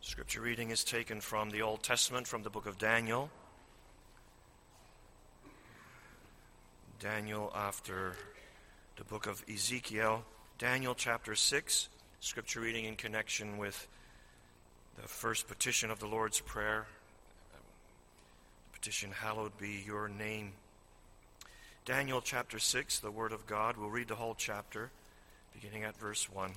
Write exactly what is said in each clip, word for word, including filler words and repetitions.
Scripture reading is taken from the Old Testament, from the book of Daniel. Daniel after the book of Ezekiel. Daniel chapter six, Scripture reading in connection with the first petition of the Lord's Prayer. The petition, hallowed be your name. Daniel chapter six, the Word of God. We'll read the whole chapter, beginning at verse one.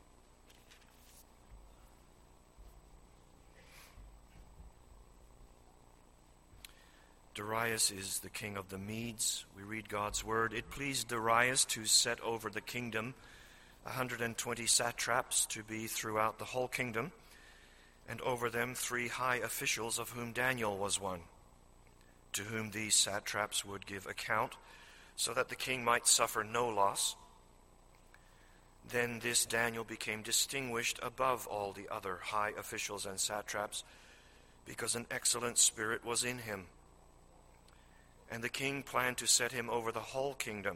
Darius is the king of the Medes. We read God's word. It pleased Darius to set over the kingdom one hundred twenty satraps to be throughout the whole kingdom, and over them three high officials, of whom Daniel was one, to whom these satraps would give account, so that the king might suffer no loss. Then this Daniel became distinguished above all the other high officials and satraps, because an excellent spirit was in him. And the king planned to set him over the whole kingdom.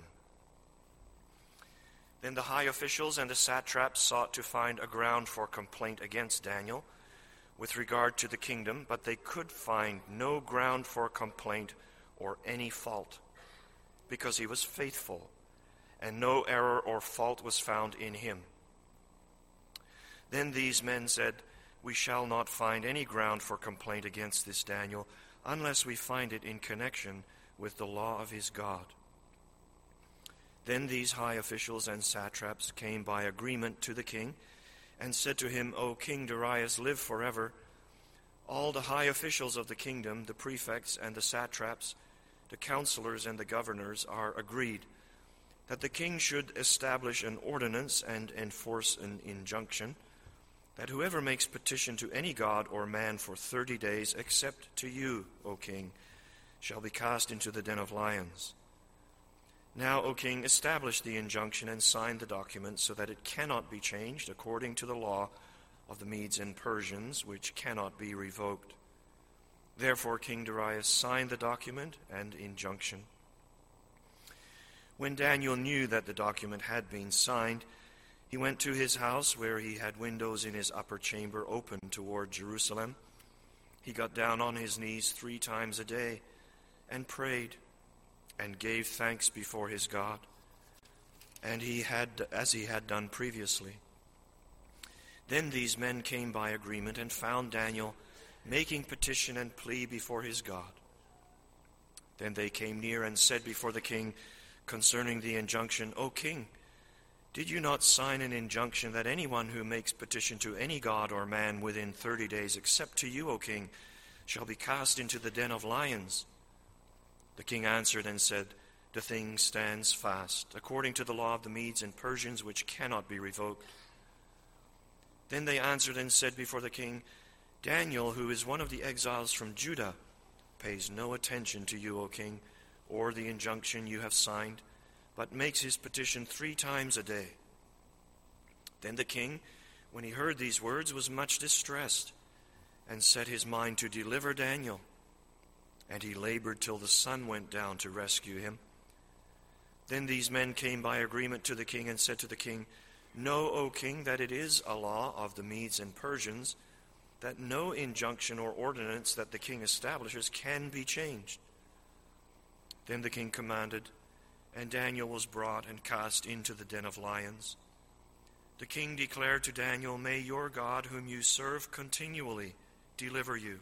Then the high officials and the satraps sought to find a ground for complaint against Daniel with regard to the kingdom, but they could find no ground for complaint or any fault, because he was faithful, and no error or fault was found in him. Then these men said, "We shall not find any ground for complaint against this Daniel, unless we find it in connection with the law of his God." Then these high officials and satraps came by agreement to the king and said to him, "O King Darius, live forever. All the high officials of the kingdom, the prefects and the satraps, the counselors and the governors, are agreed that the king should establish an ordinance and enforce an injunction, that whoever makes petition to any god or man for thirty days, except to you, O king, shall be cast into the den of lions. Now, O king, establish the injunction and sign the document, so that it cannot be changed according to the law of the Medes and Persians, which cannot be revoked." Therefore King Darius signed the document and injunction. When Daniel knew that the document had been signed, he went to his house, where he had windows in his upper chamber open toward Jerusalem. He got down on his knees three times a day and prayed and gave thanks before his God, and he had as he had done previously. Then these men came by agreement and found Daniel making petition and plea before his God. Then they came near and said before the king concerning the injunction, "O king, did you not sign an injunction that anyone who makes petition to any god or man within thirty days, except to you, O king, shall be cast into the den of lions?" The king answered and said, "The thing stands fast, according to the law of the Medes and Persians, which cannot be revoked." Then they answered and said before the king, "Daniel, who is one of the exiles from Judah, pays no attention to you, O king, or the injunction you have signed, but makes his petition three times a day." Then the king, when he heard these words, was much distressed, and set his mind to deliver Daniel. And he labored till the sun went down to rescue him. Then these men came by agreement to the king and said to the king, "Know, O king, that it is a law of the Medes and Persians that no injunction or ordinance that the king establishes can be changed." Then the king commanded, and Daniel was brought and cast into the den of lions. The king declared to Daniel, "May your God, whom you serve continually, deliver you."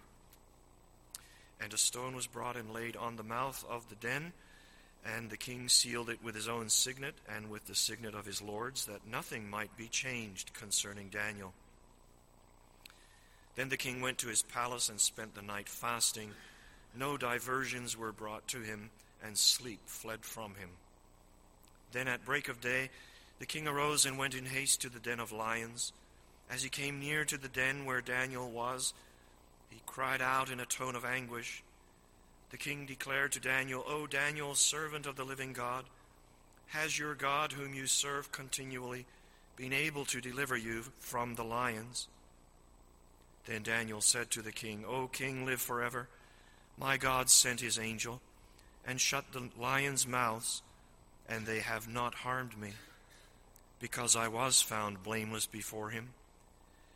And a stone was brought and laid on the mouth of the den, and the king sealed it with his own signet and with the signet of his lords, that nothing might be changed concerning Daniel. Then the king went to his palace and spent the night fasting. No diversions were brought to him, and sleep fled from him. Then at break of day the king arose and went in haste to the den of lions. As he came near to the den where Daniel was, he cried out in a tone of anguish. The king declared to Daniel, "O Daniel, servant of the living God, has your God, whom you serve continually, been able to deliver you from the lions?" Then Daniel said to the king, "O king, live forever. My God sent his angel and shut the lions' mouths, and they have not harmed me, because I was found blameless before him.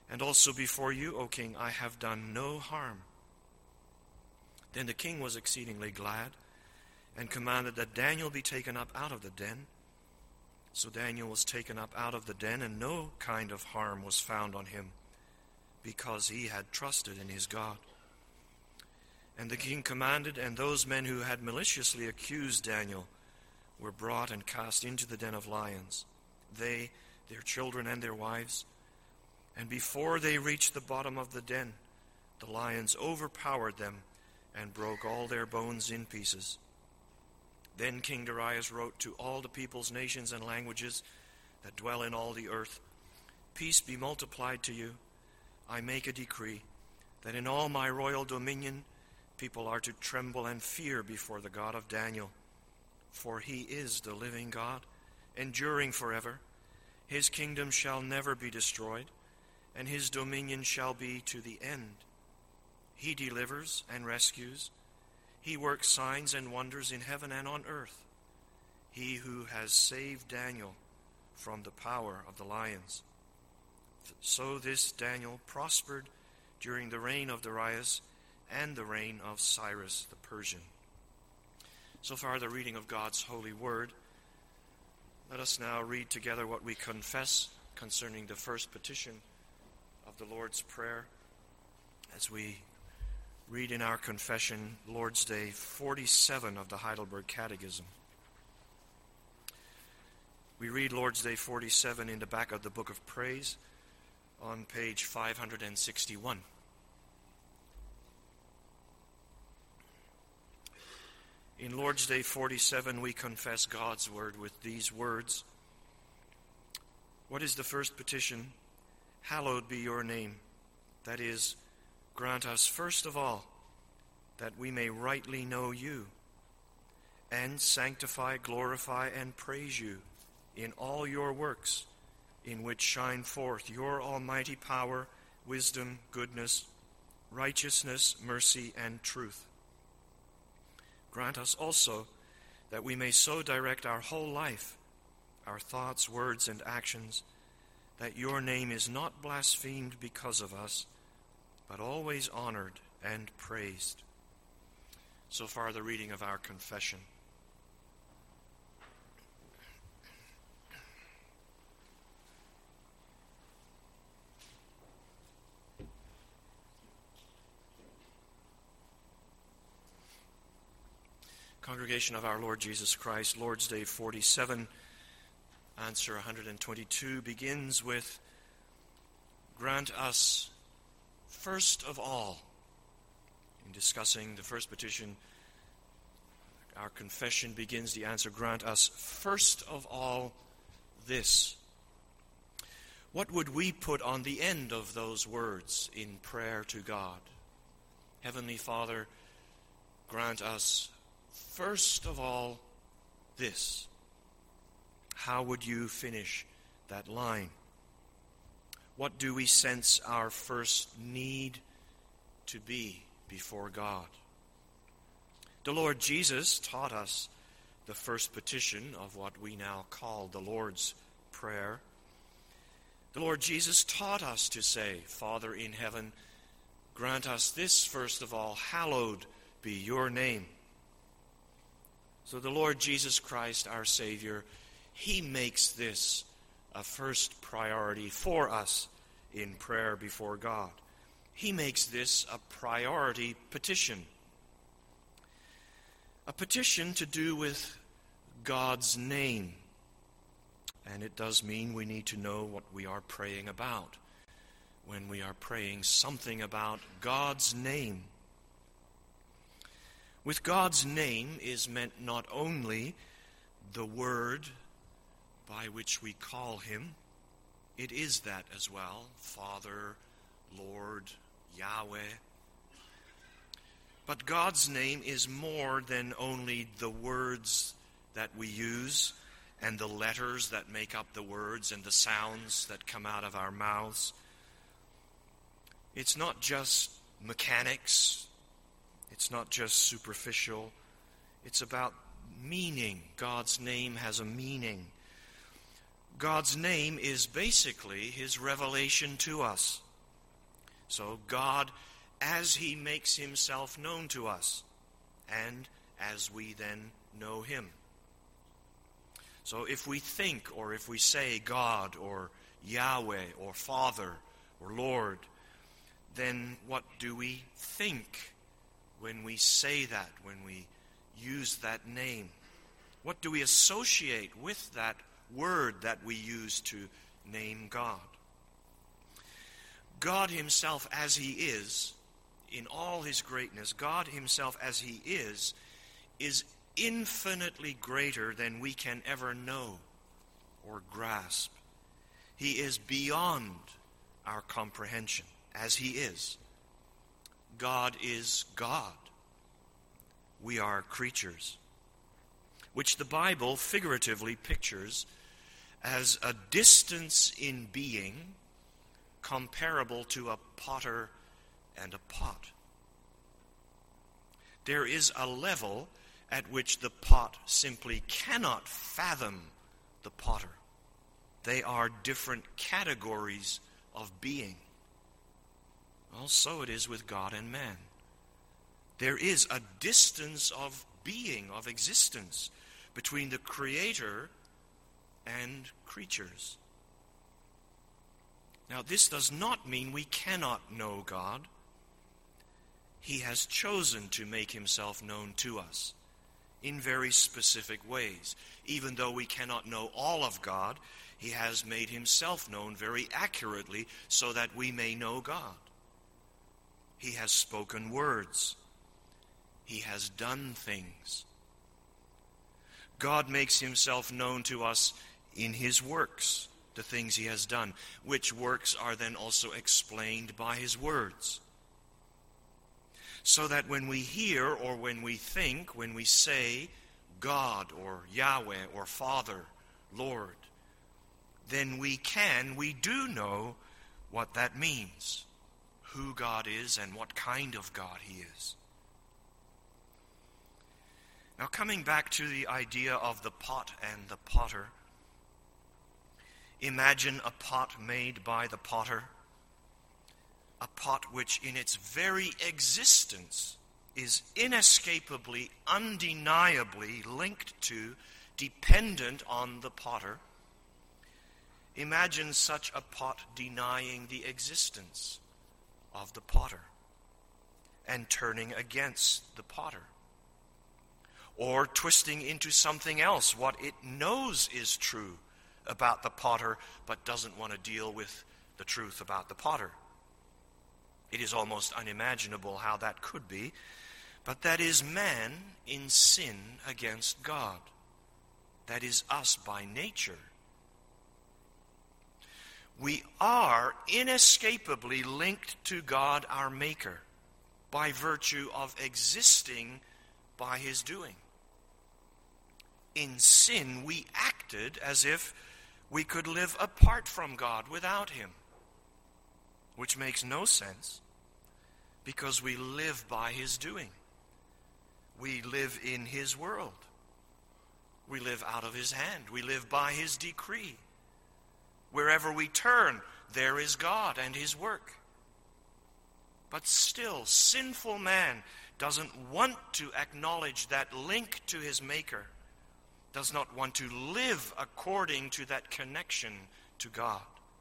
And also before you, O king, I have done no harm." Then the king was exceedingly glad, and commanded that Daniel be taken up out of the den. So Daniel was taken up out of the den, and no kind of harm was found on him, because he had trusted in his God. And the king commanded, and those men who had maliciously accused Daniel were brought and cast into the den of lions, they, their children, and their wives. And before they reached the bottom of the den, the lions overpowered them and broke all their bones in pieces. Then King Darius wrote to all the peoples, nations, and languages that dwell in all the earth, "Peace be multiplied to you. I make a decree that in all my royal dominion people are to tremble and fear before the God of Daniel. For he is the living God, enduring forever. His kingdom shall never be destroyed, and his dominion shall be to the end. He delivers and rescues. He works signs and wonders in heaven and on earth. He who has saved Daniel from the power of the lions." So this Daniel prospered during the reign of Darius and the reign of Cyrus the Persian. So far the reading of God's holy word. Let us now read together what we confess concerning the first petition of the Lord's Prayer, as we read in our confession Lord's Day forty-seven of the Heidelberg Catechism. We read Lord's Day forty-seven in the back of the Book of Praise on page five hundred sixty-one. In Lord's Day forty-seven, we confess God's word with these words. What is the first petition? Hallowed be your name. That is, grant us first of all that we may rightly know you, and sanctify, glorify, and praise you in all your works, in which shine forth your almighty power, wisdom, goodness, righteousness, mercy, and truth. Grant us also that we may so direct our whole life, our thoughts, words, and actions, that your name is not blasphemed because of us, but always honored and praised. So far the reading of our confession. Congregation of our Lord Jesus Christ, Lord's Day forty-seven, answer one hundred twenty-two, begins with, grant us first of all. In discussing the first petition, our confession begins the answer, grant us first of all this. What would we put on the end of those words in prayer to God? Heavenly Father, grant us first of all this. How would you finish that line? What do we sense our first need to be before God? The Lord Jesus taught us the first petition of what we now call the Lord's Prayer. The Lord Jesus taught us to say, Father in heaven, grant us this first of all, hallowed be your name. So the Lord Jesus Christ, our Savior, he makes this a first priority for us in prayer before God. He makes this a priority petition. A petition to do with God's name. And it does mean we need to know what we are praying about when we are praying something about God's name. With God's name is meant not only the word by which we call him, it is that as well, Father, Lord, Yahweh. But God's name is more than only the words that we use and the letters that make up the words and the sounds that come out of our mouths. It's not just mechanics. It's not just superficial. It's about meaning. God's name has a meaning. God's name is basically his revelation to us. So God, as he makes himself known to us, and as we then know him. So if we think, or if we say God, or Yahweh, or Father, or Lord, then what do we think when we say that, when we use that name? What do we associate with that word that we use to name God? God himself as he is, in all his greatness, God himself as he is, is infinitely greater than we can ever know or grasp. He is beyond our comprehension, as he is. God is God. We are creatures, which the Bible figuratively pictures as a distance in being comparable to a potter and a pot. There is a level at which the pot simply cannot fathom the potter. They are different categories of being. Well, so it is with God and man. There is a distance of being, of existence, between the Creator and creatures. Now, this does not mean we cannot know God. He has chosen to make himself known to us in very specific ways. Even though we cannot know all of God, he has made himself known very accurately so that we may know God. He has spoken words. He has done things. God makes himself known to us in his works, the things he has done, which works are then also explained by his words. So that when we hear or when we think, when we say God or Yahweh or Father, Lord, then we can, we do know what that means, who God is and what kind of God he is. Now, coming back to the idea of the pot and the potter, imagine a pot made by the potter, a pot which in its very existence is inescapably, undeniably linked to, dependent on the potter. Imagine such a pot denying the existence of the potter and turning against the potter, or twisting into something else what it knows is true about the potter but doesn't want to deal with the truth about the potter. It is almost unimaginable how that could be, but that is man in sin against God. That is us by nature. We are inescapably linked to God our Maker by virtue of existing by his doing. In sin, we acted as if we could live apart from God without him, which makes no sense because we live by his doing. We live in his world. We live out of his hand. We live by his decree. Wherever we turn, there is God and his work. But still, sinful man doesn't want to acknowledge that link to his Maker, does not want to live according to that connection to God.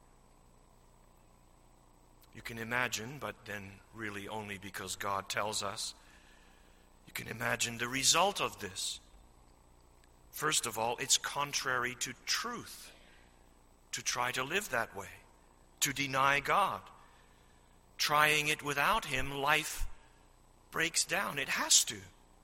You can imagine, but then really only because God tells us, you can imagine the result of this. First of all, it's contrary to truth to try to live that way, to deny God. Trying it without him, life breaks down. It has to.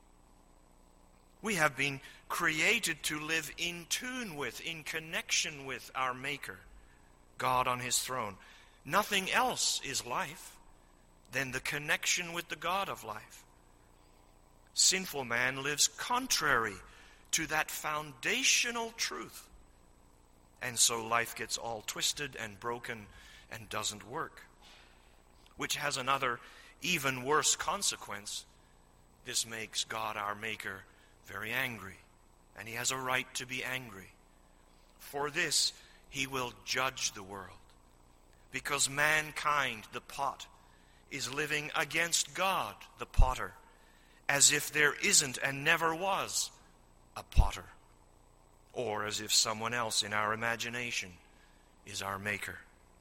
We have been created to live in tune with, in connection with our Maker, God on his throne. Nothing else is life than the connection with the God of life. Sinful man lives contrary to that foundational truth. And so life gets all twisted and broken and doesn't work. Which has another even worse consequence. This makes God our Maker very angry. And he has a right to be angry. For this, he will judge the world. Because mankind, the pot, is living against God, the potter, as if there isn't and never was a potter, or as if someone else in our imagination is our maker.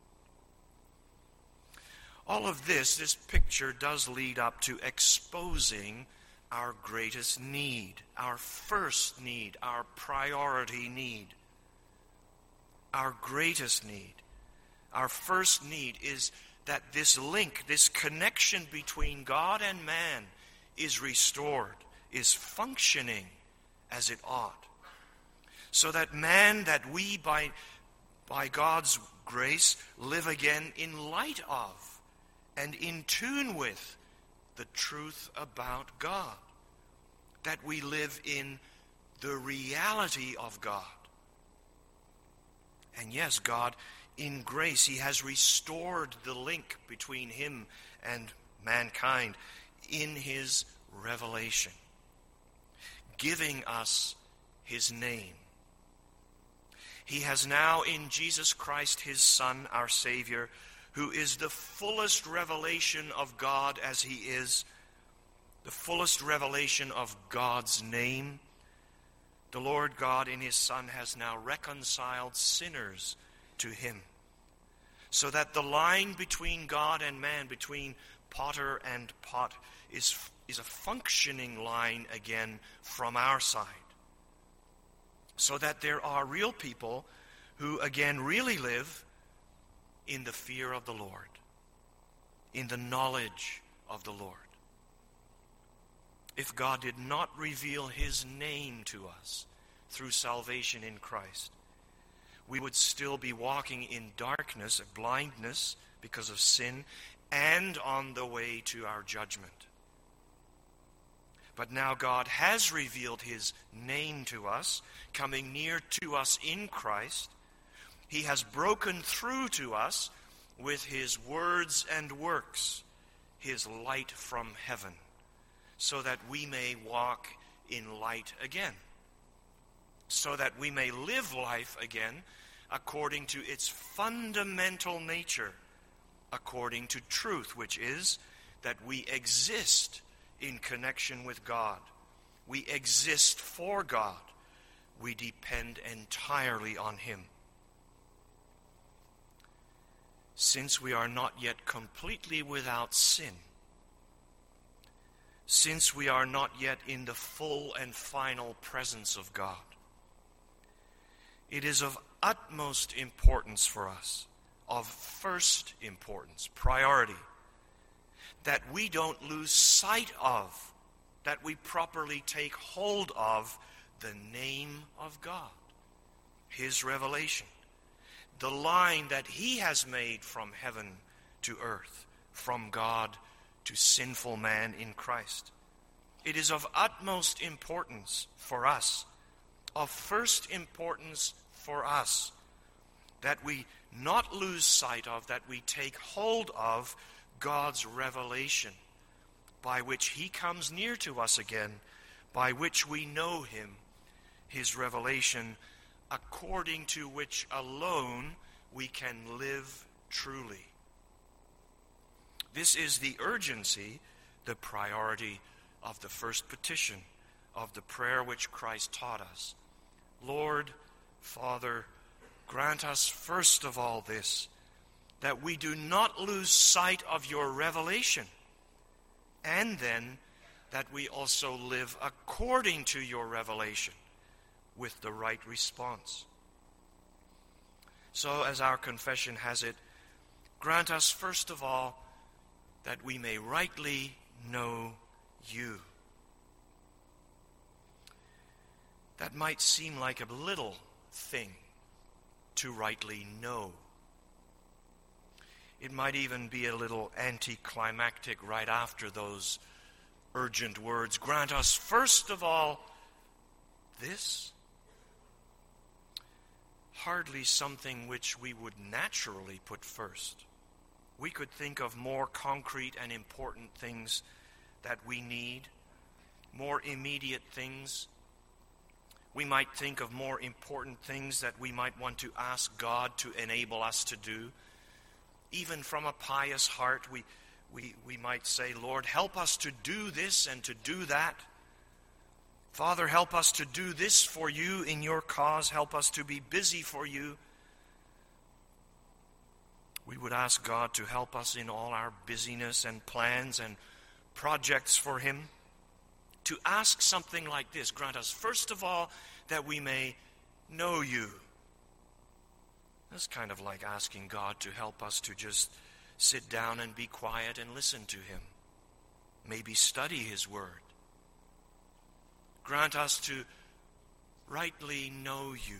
All of this, this picture does lead up to exposing our greatest need, our first need, our priority need. Our greatest need, our first need is that this link, this connection between God and man is restored, is functioning as it ought. So that man, that we by, by God's grace live again in light of and in tune with the truth about God. That we live in the reality of God. And yes, God, in grace, He has restored the link between Him and mankind in His revelation, giving us His name. He has now in Jesus Christ, His Son, our Savior, who is the fullest revelation of God as He is, the fullest revelation of God's name. The Lord God in His Son has now reconciled sinners to Him, so that the line between God and man, between potter and pot, is, is a functioning line again from our side. So that there are real people who again really live in the fear of the Lord, in the knowledge of the Lord. If God did not reveal His name to us through salvation in Christ, we would still be walking in darkness, blindness because of sin, and on the way to our judgment. But now God has revealed His name to us, coming near to us in Christ. He has broken through to us with His words and works, His light from heaven, so that we may walk in light again, so that we may live life again according to its fundamental nature, according to truth, which is that we exist in connection with God. We exist for God. We depend entirely on Him. Since we are not yet completely without sin, since we are not yet in the full and final presence of God, it is of utmost importance for us, of first importance, priority, that we don't lose sight of, that we properly take hold of the name of God, His revelation, the line that He has made from heaven to earth, from God to sinful man in Christ. It is of utmost importance for us, of first importance for us, that we not lose sight of, that we take hold of God's revelation, by which He comes near to us again, by which we know Him, His revelation, according to which alone we can live truly. This is the urgency, the priority of the first petition, of the prayer which Christ taught us. Lord, Father, grant us first of all this, that we do not lose sight of your revelation, and then that we also live according to your revelation with the right response. So, as our confession has it, grant us first of all that we may rightly know you. That might seem like a little thing to rightly know. It might even be a little anticlimactic right after those urgent words. Grant us first of all this. Hardly something which we would naturally put first. We could think of more concrete and important things that we need, more immediate things. We might think of more important things that we might want to ask God to enable us to do. Even from a pious heart, we, We, we might say, Lord, help us to do this and to do that. Father, help us to do this for you in your cause. Help us to be busy for you. We would ask God to help us in all our busyness and plans and projects for him. To ask something like this: grant us, first of all, that we may know you. That's kind of like asking God to help us to just sit down and be quiet and listen to him. Maybe study his word. Grant us to rightly know you.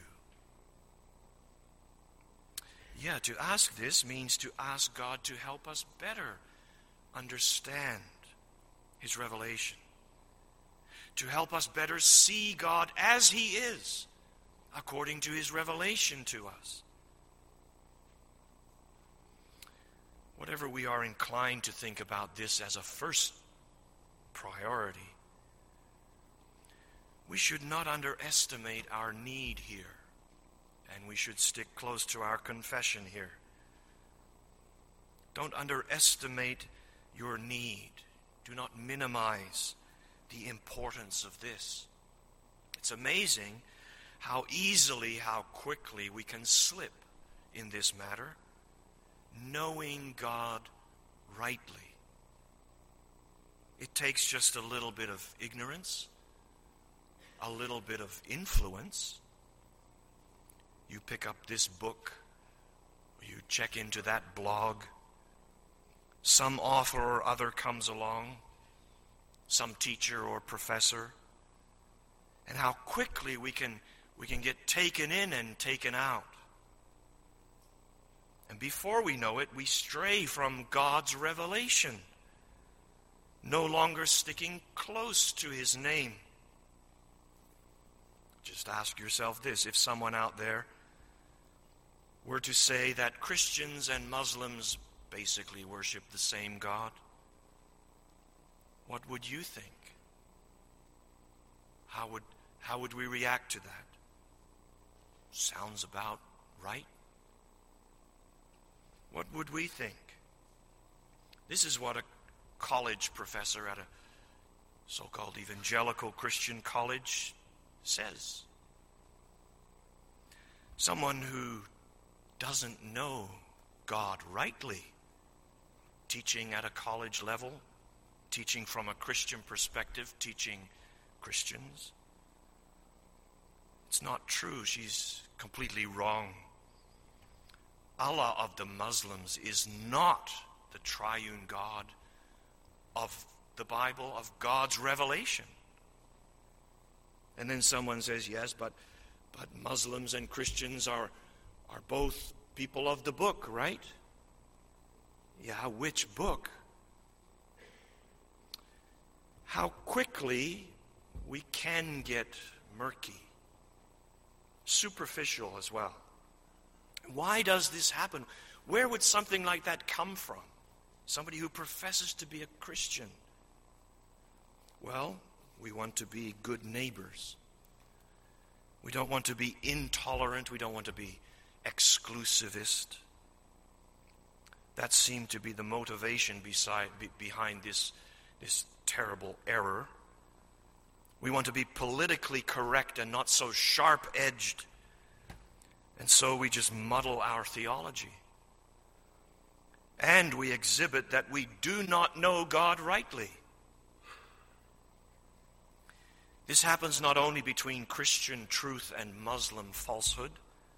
Yeah, to ask this means to ask God to help us better understand his revelation. To help us better see God as he is, according to his revelation to us. Whatever we are inclined to think about this as a first priority, we should not underestimate our need here, and we should stick close to our confession here. Don't underestimate your need. Do not minimize the importance of this. It's amazing how easily, how quickly we can slip in this matter, knowing God rightly. It takes just a little bit of ignorance, a little bit of influence. You pick up this book, you check into that blog, some author or other comes along, some teacher or professor, and how quickly we can we can get taken in and taken out. And before we know it, we stray from God's revelation, no longer sticking close to his name. Just ask yourself this: if someone out there were to say that Christians and Muslims basically worship the same God, what would you think? How would how would we react to that? Sounds about right. What would we think? This is what a college professor at a so-called evangelical Christian college says. Someone who doesn't know God rightly, teaching at a college level, teaching from a Christian perspective, teaching Christians. It's not true. She's completely wrong. Allah of the Muslims is not the triune God of the Bible, of God's revelation. And then someone says, yes, but but Muslims and Christians are are both people of the book, right? Yeah, which book? How quickly we can get murky, superficial as well. Why does this happen? Where would something like that come from? Somebody who professes to be a Christian. Well, we want to be good neighbors. We don't want to be intolerant. We don't want to be exclusivist. That seemed to be the motivation beside, be, behind this, this terrible error. We want to be politically correct and not so sharp-edged. And so we just muddle our theology. And we exhibit that we do not know God rightly. This happens not only between Christian truth and Muslim falsehood,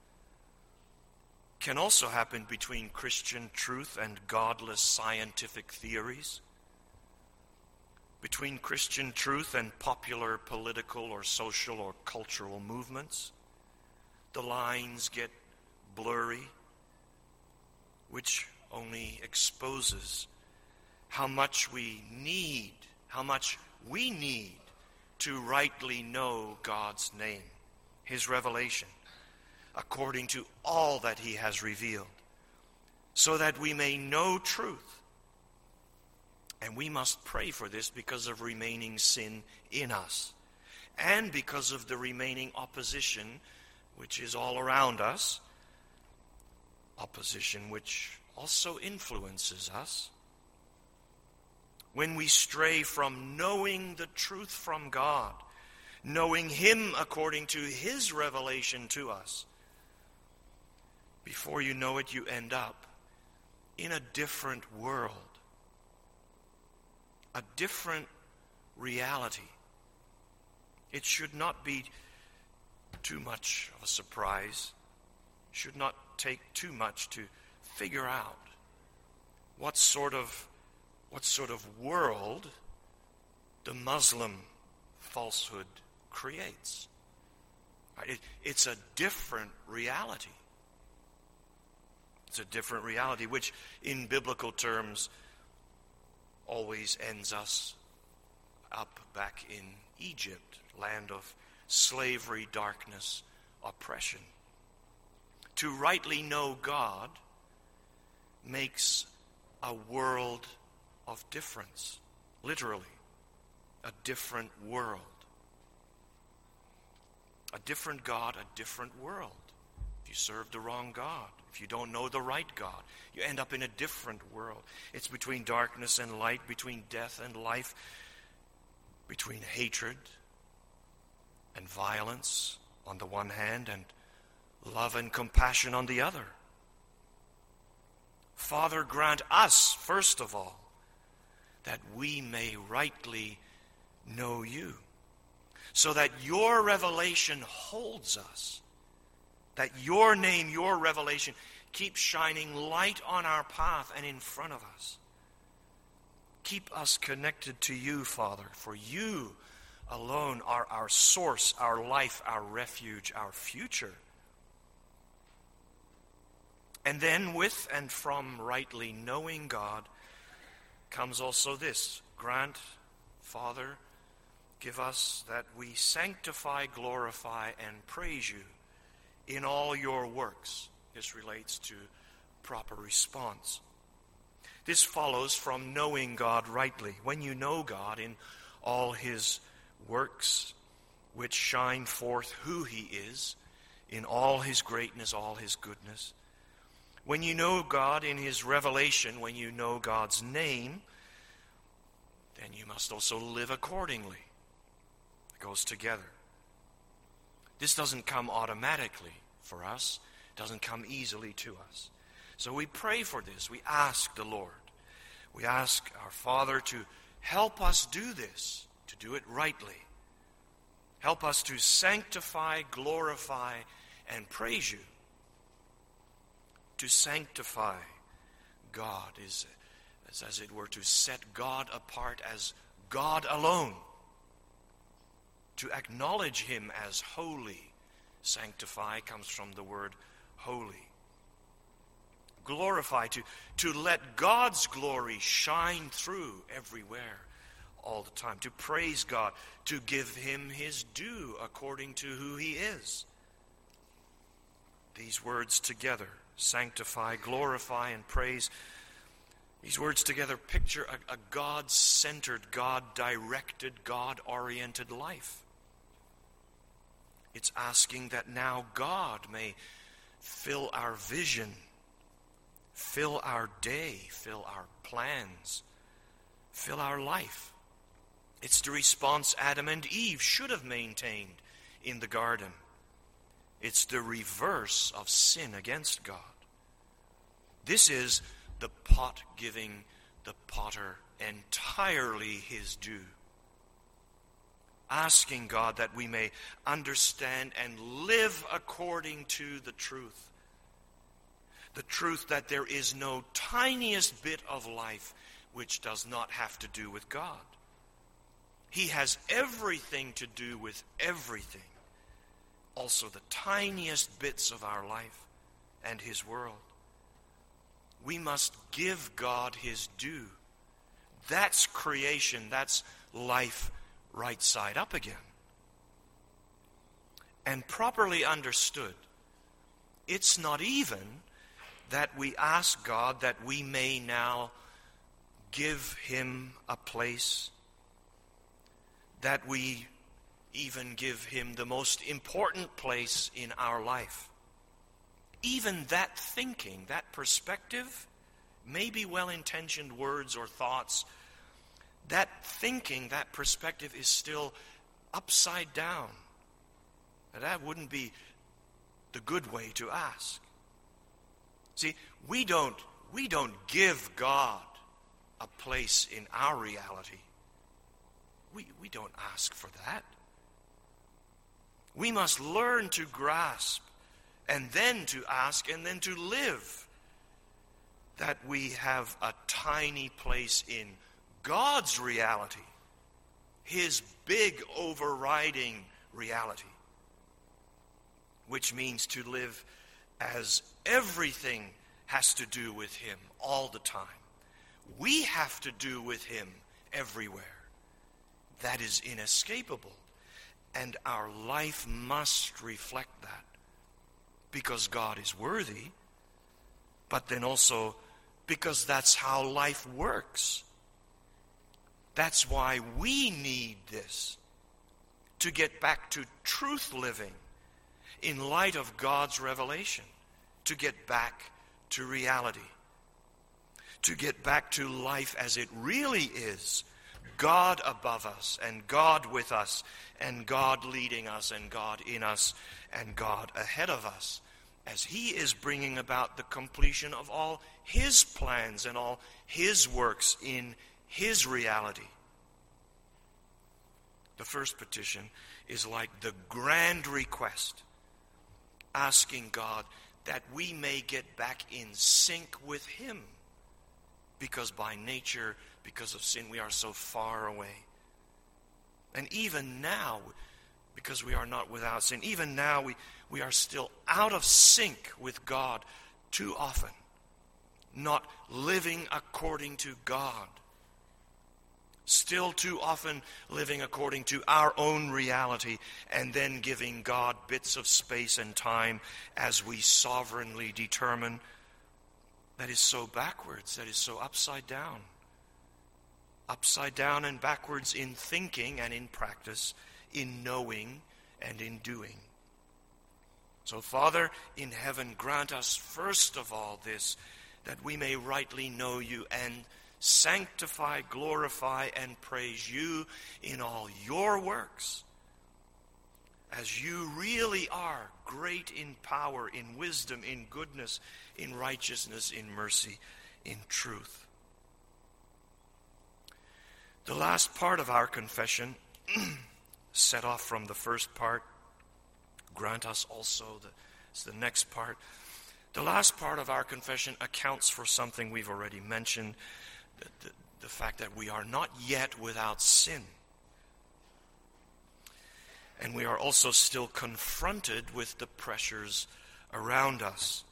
can also happen between Christian truth and godless scientific theories, between Christian truth and popular political or social or cultural movements. The lines get blurry, which only exposes how much we need, how much we need to rightly know God's name, his revelation, according to all that he has revealed, so that we may know truth. And we must pray for this because of remaining sin in us, and because of the remaining opposition which is all around us, opposition which also influences us. when we stray from knowing the truth from God, knowing Him according to His revelation to us, before you know it, you end up in a different world, a different reality. It should not be too much of a surprise. It should not take too much to figure out what sort of what sort of world the Muslim falsehood creates. It, it's a different reality. It's a different reality, which in biblical terms always ends us up back in Egypt, land of slavery, darkness, oppression. To rightly know God makes a world of difference, literally, a different world. A different God, a different world. If you serve the wrong God, if you don't know the right God, you end up in a different world. It's between darkness and light, between death and life, between hatred and violence on the one hand, and love and compassion on the other. Father, grant us, first of all, that we may rightly know you, so that your revelation holds us, that your name, your revelation, keeps shining light on our path and in front of us. Keep us connected to you, Father, for you alone are our source, our life, our refuge, our future. And then with and from rightly knowing God comes also this. Grant, Father, give us that we sanctify, glorify, and praise you in all your works. This relates to proper response. This follows from knowing God rightly. When you know God in all his works, which shine forth who he is, in all his greatness, all his goodness. When you know God in his revelation, when you know God's name, then you must also live accordingly. It goes together. This doesn't come automatically for us. It doesn't come easily to us. So we pray for this. We ask the Lord. We ask our Father to help us do this, to do it rightly. Help us to sanctify, glorify, and praise you. To sanctify God is, is as it were to set God apart as God alone. To acknowledge him as holy. Sanctify comes from the word holy. Glorify, to, to let God's glory shine through everywhere all the time. To praise God, to give him his due according to who he is. These words together, sanctify, glorify, and praise, these words together picture a, a God-centered, God-directed, God-oriented life. It's asking that now God may fill our vision, fill our day, fill our plans, fill our life. It's the response Adam and Eve should have maintained in the garden. It's the reverse of sin against God. This is the pot giving the potter entirely his due. Asking God that we may understand and live according to the truth. The truth that there is no tiniest bit of life which does not have to do with God. He has everything to do with everything. Also the tiniest bits of our life and his world. We must give God his due. That's creation. That's life right side up again. And properly understood, it's not even that we ask God that we may now give him a place, that we even give him the most important place in our life. Even that thinking, that perspective, may be well-intentioned words or thoughts, that thinking, that perspective is still upside down. And that wouldn't be the good way to ask. See, we don't, we don't give God a place in our reality. We, we don't ask for that. We must learn to grasp and then to ask and then to live that we have a tiny place in God's reality, His big overriding reality, which means to live as everything has to do with Him all the time. We have to do with Him everywhere. That is inescapable. And our life must reflect that. Because God is worthy, but then also because that's how life works. That's why we need this, to get back to truth living in light of God's revelation, to get back to reality, to get back to life as it really is, God above us, and God with us, and God leading us, and God in us, and God ahead of us, as He is bringing about the completion of all His plans and all His works in His reality. The first petition is like the grand request, asking God that we may get back in sync with Him, because by nature, because of sin, we are so far away. And even now, because we are not without sin, even now we, we are still out of sync with God too often, not living according to God. Still too often living according to our own reality, and then giving God bits of space and time as we sovereignly determine. That is so backwards, that is so upside down. Upside down and backwards in thinking and in practice, in knowing and in doing. So, Father in heaven, grant us first of all this, that we may rightly know You and sanctify, glorify, and praise You in all Your works, as You really are great in power, in wisdom, in goodness, in righteousness, in mercy, in truth. The last part of our confession, set off from the first part, grant us also, the, it's the next part. The last part of our confession accounts for something we've already mentioned, the, the, the fact that we are not yet without sin. And we are also still confronted with the pressures around us.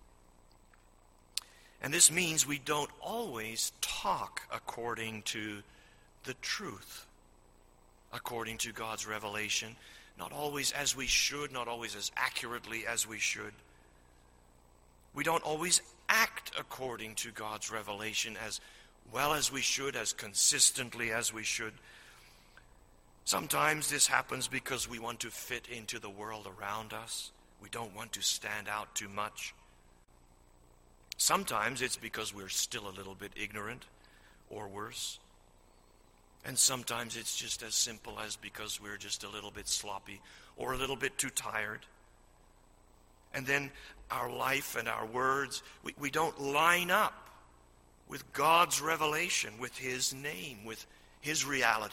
And this means we don't always talk according to the truth, according to God's revelation, not always as we should, not always as accurately as we should. We don't always act according to God's revelation as well as we should, as consistently as we should. Sometimes this happens because we want to fit into the world around us. We don't want to stand out too much. Sometimes it's because we're still a little bit ignorant, or worse. And sometimes it's just as simple as because we're just a little bit sloppy or a little bit too tired. And then our life and our words, we, we don't line up with God's revelation, with His name, with His reality.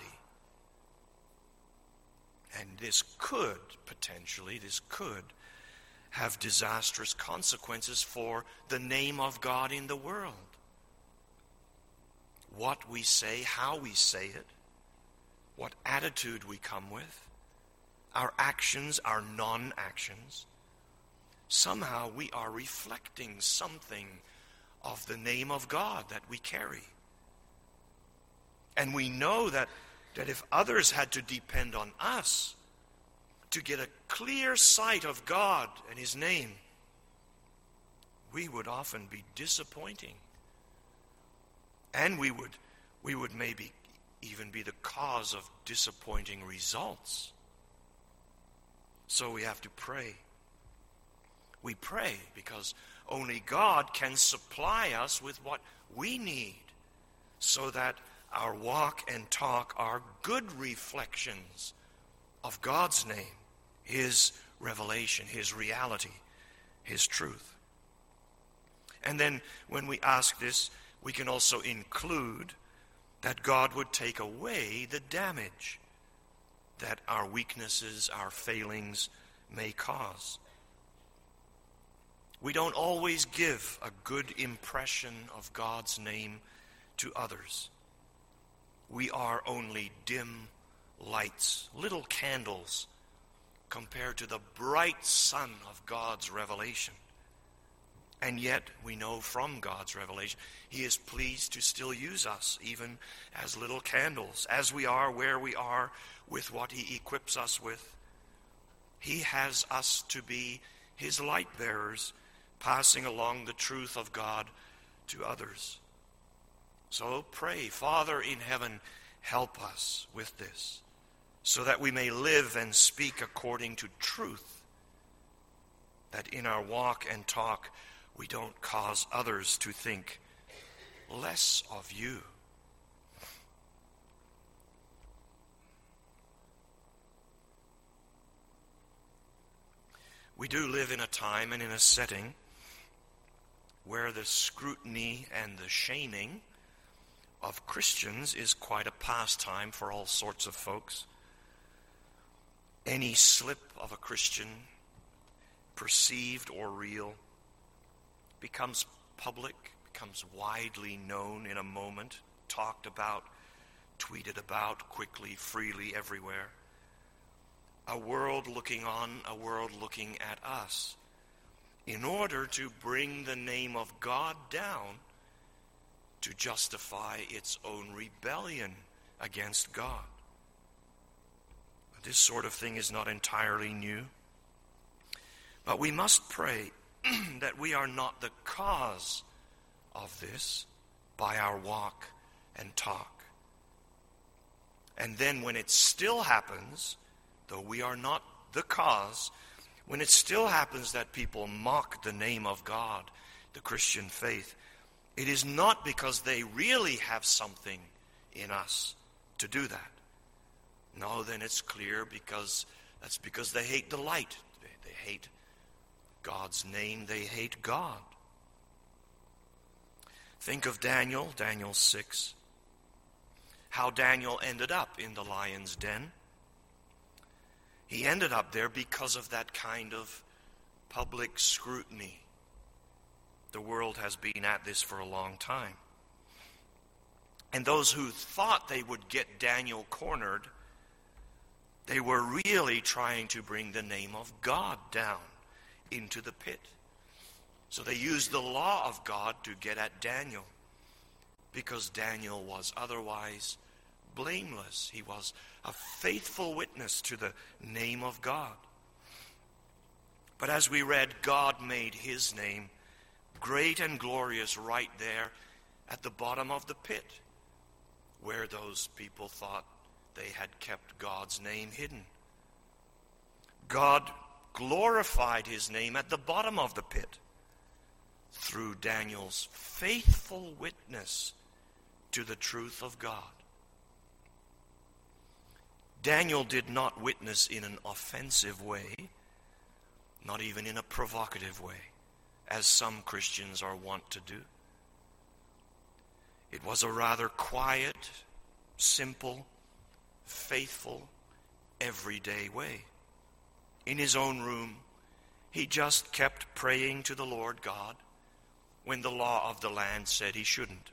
And this could, potentially, this could have disastrous consequences for the name of God in the world. What we say, how we say it, what attitude we come with, our actions, our non-actions. Somehow we are reflecting something of the name of God that we carry. And we know that, that if others had to depend on us to get a clear sight of God and His name, we would often be disappointing. And we would, we would maybe even be the cause of disappointing results. So we have to pray. We pray because only God can supply us with what we need, so that our walk and talk are good reflections of God's name, His revelation, His reality, His truth. And then when we ask this, we can also include that God would take away the damage that our weaknesses, our failings may cause. We don't always give a good impression of God's name to others. We are only dim lights, little candles, compared to the bright sun of God's revelation. And yet, we know from God's revelation, He is pleased to still use us, even as little candles, as we are, where we are, with what He equips us with. He has us to be His light bearers, passing along the truth of God to others. So pray, Father in heaven, help us with this, so that we may live and speak according to truth, that in our walk and talk we don't cause others to think less of you. We do live in a time and in a setting where the scrutiny and the shaming of Christians is quite a pastime for all sorts of folks. Any slip of a Christian, perceived or real, becomes public, becomes widely known in a moment, talked about, tweeted about quickly, freely, everywhere. A world looking on, a world looking at us, in order to bring the name of God down to justify its own rebellion against God. This sort of thing is not entirely new. But we must pray that we are not the cause of this by our walk and talk. And then when it still happens, though we are not the cause, when it still happens that people mock the name of God, the Christian faith, it is not because they really have something in us to do that. No, then it's clear because that's because they hate the light. They, they hate God's name. They hate God. Think of Daniel, Daniel six. How Daniel ended up in the lion's den. He ended up there because of that kind of public scrutiny. The world has been at this for a long time. And those who thought they would get Daniel cornered, they were really trying to bring the name of God down into the pit. So they used the law of God to get at Daniel, because Daniel was otherwise blameless. He was a faithful witness to the name of God. But as we read, God made His name great and glorious right there at the bottom of the pit, where those people thought they had kept God's name hidden. God glorified His name at the bottom of the pit through Daniel's faithful witness to the truth of God. Daniel did not witness in an offensive way, not even in a provocative way, as some Christians are wont to do. It was a rather quiet, simple, faithful, everyday way. In his own room, he just kept praying to the Lord God when the law of the land said he shouldn't.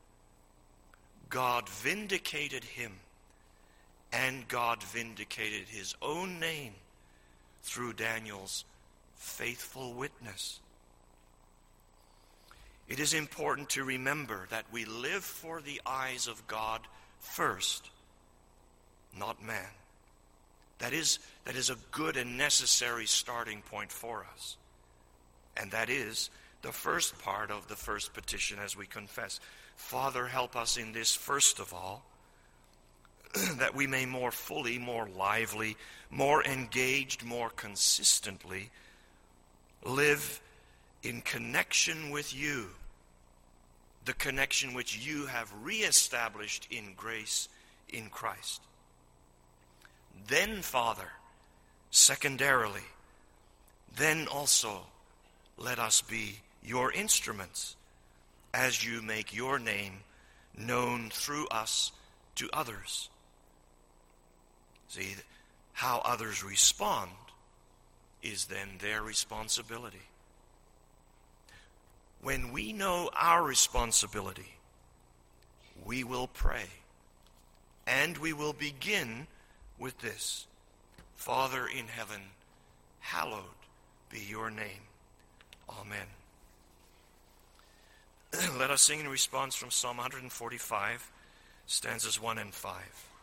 God vindicated him, and God vindicated His own name through Daniel's faithful witness. It is important to remember that we live for the eyes of God first, not man. That is, that is a good and necessary starting point for us. And that is the first part of the first petition as we confess. Father, help us in this first of all, that we may more fully, more lively, more engaged, more consistently live in connection with You, the connection which you have reestablished in grace in Christ. Then, Father, secondarily, then also let us be your instruments as you make your name known through us to others. See, how others respond is then their responsibility. When we know our responsibility, we will pray. And we will begin with this: Father in heaven, hallowed be your name. Amen. Let us sing in response from Psalm one forty-five, stanzas one and five.